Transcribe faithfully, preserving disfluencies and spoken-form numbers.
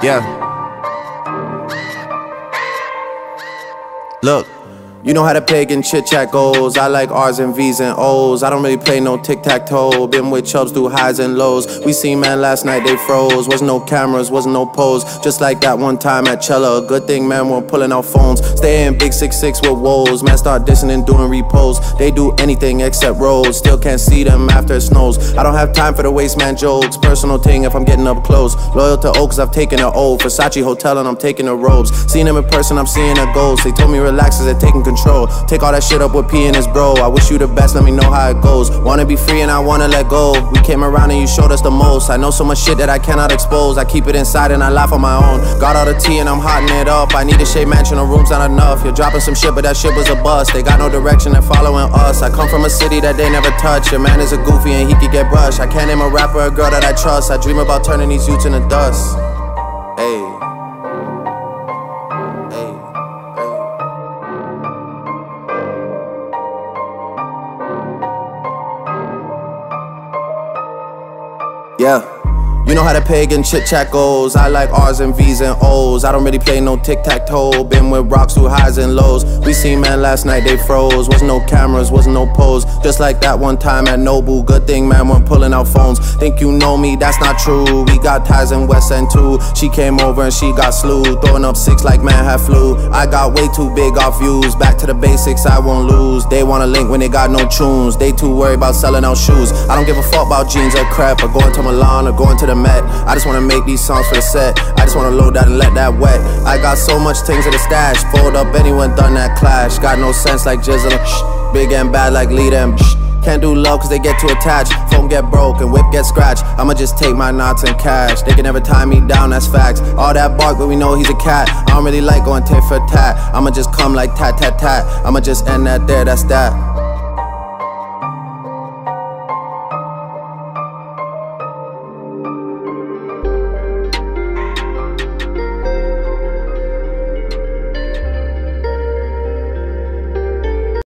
Yeah. Look. You know how the pagan chit-chat goes. I like R's and V's and O's. I don't really play no tic-tac-toe. Been with chubs through highs and lows. We seen man last night, they froze. Wasn't no cameras, wasn't no pose. Just like that one time at Cella. Good thing man weren't pulling out phones. Stay in big six six with woes. Man start dissing and doing repos. They do anything except rolls. Still can't see them after it snows. I don't have time for the waste man jokes. Personal thing if I'm getting up close. Loyal to Oaks, I've taken an O. Versace Hotel and I'm taking the robes. Seeing them in person, I'm seeing a ghost. They told me relax as they're taking control. Take all that shit up with P and his bro. I wish you the best, let me know how it goes. Wanna be free and I wanna let go. We came around and you showed us the most. I know so much shit that I cannot expose. I keep it inside and I laugh on my own. Got all the tea and I'm hotting it up. I need a shade mansion, the room's not enough. You're dropping some shit but that shit was a bust. They got no direction, they're following us. I come from a city that they never touch. Your man is a goofy and he could get brushed. I can't name a rapper or a girl that I trust. I dream about turning these youths into dust. Ayy. Yeah. You know how the pagan chit-chat goes. I like R's and V's and O's. I don't really play no tic-tac-toe. Been with rocks through highs and lows. We seen man last night, they froze. Wasn't no cameras, wasn't no pose. Just like that one time at Nobu. Good thing man weren't pulling out phones. Think you know me, that's not true. We got ties in West End too. She came over and she got slew. Throwing up six like man had flu. I got way too big off views. Back to the basics, I won't lose. They wanna link when they got no tunes. They too worried about selling out shoes. I don't give a fuck about jeans or crap. Or going to Milan or going to the Met. I just wanna make these songs for the set. I just wanna load that and let that wet. I got so much things in the stash. Fold up anyone done that clash. Got no sense like Jizzle. Shh. Big and bad like lead them. Shh. Can't do love cause they get too attached. Phone get broke and whip get scratched. I'ma just take my knots and cash. They can never tie me down, that's facts. All that bark but we know he's a cat. I don't really like going tit for tat. I'ma just come like tat tat tat. I'ma just end that there, that's that.